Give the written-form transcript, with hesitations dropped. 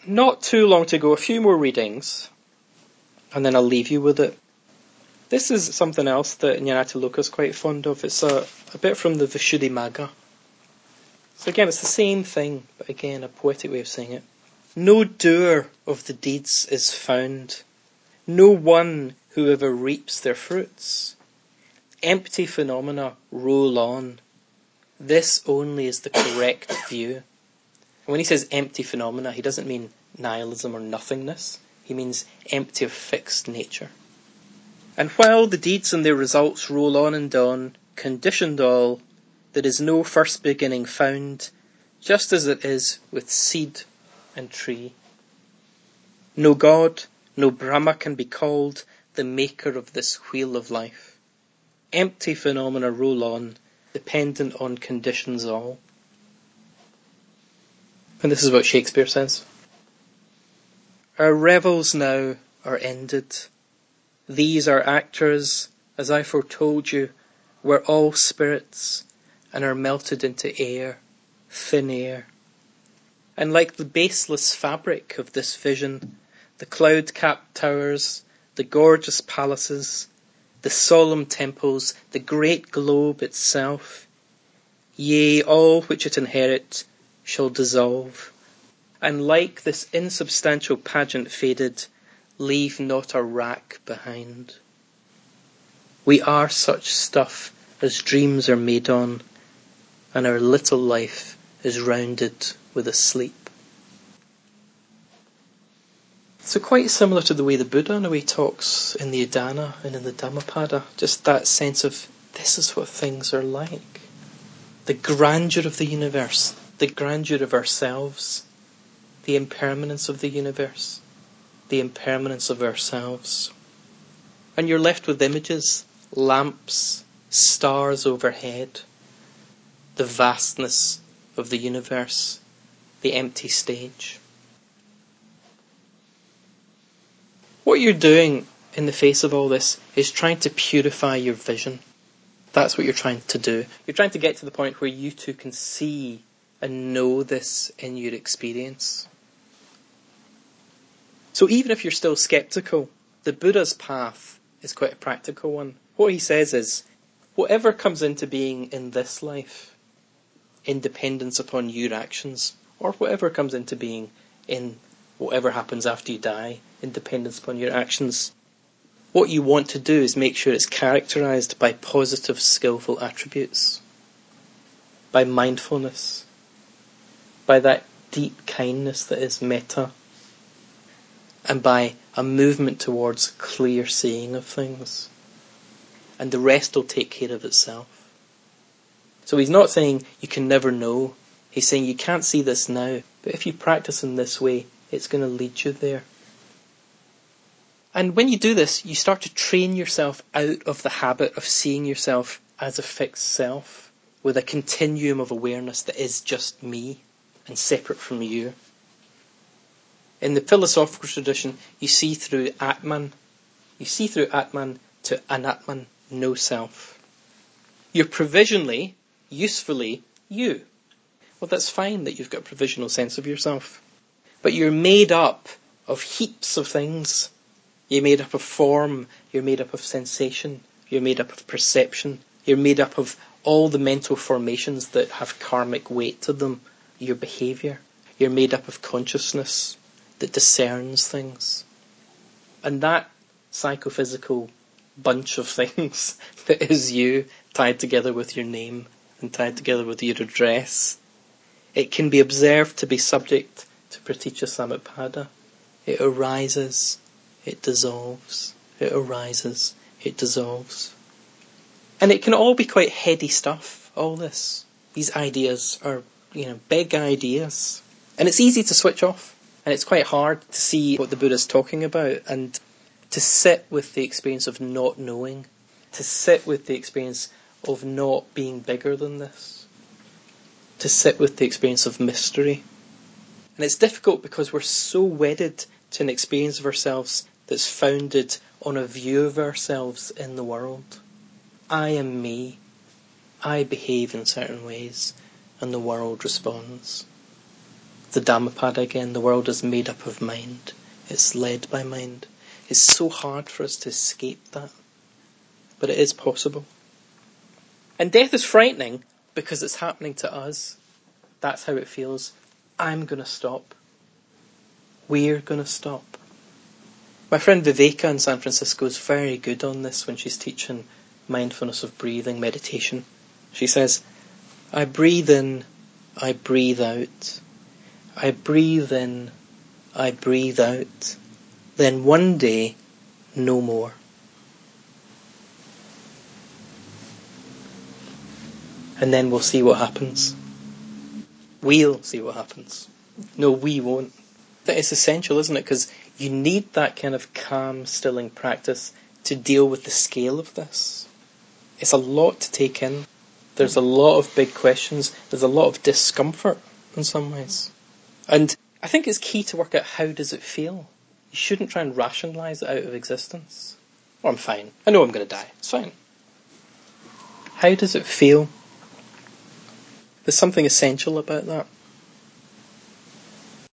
Not too long to go, a few more readings, and then I'll leave you with it. This is something else that Nyarlathotep's is quite fond of. It's a bit from the Visuddhimagga. So again, it's the same thing, but again, a poetic way of saying it. No doer of the deeds is found, no one who ever reaps their fruits. Empty phenomena roll on. This only is the correct view. And when he says empty phenomena, he doesn't mean nihilism or nothingness. He means empty of fixed nature. And while the deeds and their results roll on and on, conditioned all, there is no first beginning found, just as it is with seed and tree. No God, no Brahma can be called the maker of this wheel of life. Empty phenomena roll on, dependent on conditions all. And this is what Shakespeare says. Our revels now are ended. These are actors, as I foretold you, were all spirits, and are melted into air, thin air. And like the baseless fabric of this vision, the cloud-capped towers, the gorgeous palaces, the solemn temples, the great globe itself, yea, all which it inherit, shall dissolve, and like this insubstantial pageant faded, leave not a rack behind. We are such stuff as dreams are made on, and our little life is rounded with a sleep. So quite similar to the way the Buddha in a way talks in the Udana and in the Dhammapada, just that sense of this is what things are like. The grandeur of the universe, the grandeur of ourselves, the impermanence of the universe, the impermanence of ourselves. And you're left with images, lamps, stars overhead, the vastness of the universe, the empty stage. What you're doing in the face of all this is trying to purify your vision. That's what you're trying to do. You're trying to get to the point where you too can see and know this in your experience. So even if you're still sceptical, the Buddha's path is quite a practical one. What he says is, whatever comes into being in this life, in dependence upon your actions, or whatever comes into being in whatever happens after you die, in dependence upon your actions, what you want to do is make sure it's characterised by positive, skillful attributes, by mindfulness, by that deep kindness that is metta, and by a movement towards clear seeing of things. And the rest will take care of itself. So he's not saying you can never know. He's saying you can't see this now, but if you practice in this way, it's going to lead you there. And when you do this, you start to train yourself out of the habit of seeing yourself as a fixed self, with a continuum of awareness that is just me and separate from you. In the philosophical tradition, you see through Atman. You see through Atman to Anatman, no self. You're provisionally, usefully, you. Well, that's fine that you've got a provisional sense of yourself. But you're made up of heaps of things. You're made up of form, you're made up of sensation, you're made up of perception, you're made up of all the mental formations that have karmic weight to them, your behaviour. You're made up of consciousness that discerns things. And that psychophysical bunch of things that is you, tied together with your name and tied together with your address, it can be observed to be subject to Praticca Samuppada. It arises, it dissolves, it arises, it dissolves. And it can all be quite heady stuff, all this. These ideas are, big ideas. And it's easy to switch off. And it's quite hard to see what the Buddha's talking about and to sit with the experience of not knowing, to sit with the experience of not being bigger than this, to sit with the experience of mystery. And it's difficult because we're so wedded to an experience of ourselves that's founded on a view of ourselves in the world. I am me. I behave in certain ways, and the world responds. the Dhammapada again. The world is made up of mind. It's led by mind. It's so hard for us to escape that. But it is possible. And death is frightening because it's happening to us. That's how it feels. I'm going to stop. We're going to stop. My friend Viveka in San Francisco is very good on this when she's teaching mindfulness of breathing, meditation. She says, I breathe in, I breathe out. I breathe in, I breathe out. Then one day, no more. And then we'll see what happens. We'll see what happens. No, we won't. That is essential, isn't it? Because you need that kind of calm, stilling practice to deal with the scale of this. It's a lot to take in. There's a lot of big questions. There's a lot of discomfort in some ways. And I think it's key to work out how does it feel. You shouldn't try and rationalise it out of existence. Oh, I'm fine. I know I'm going to die. It's fine. How does it feel? There's something essential about that.